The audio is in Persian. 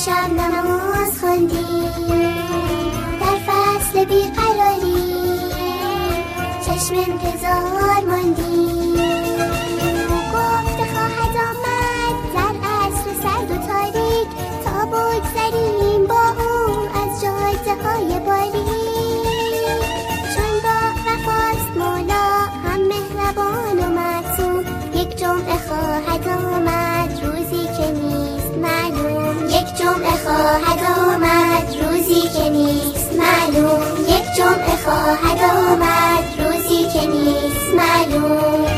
شب نماز خوندیم، در فصل بیقراری چشم انتظار ماندیم. او گفته خواهد آمد در عصر سرد و تاریک، تا بگذریم با او از جاده های باریک. چون با وفاست مولا هم مهربان و معصوم، یک جمعه خواهد آمد روزی که نیست معلوم. یک جمعه خواهد آمد روزی که نیست معلوم. یک جمعه خواهد آمد روزی که نیست معلوم.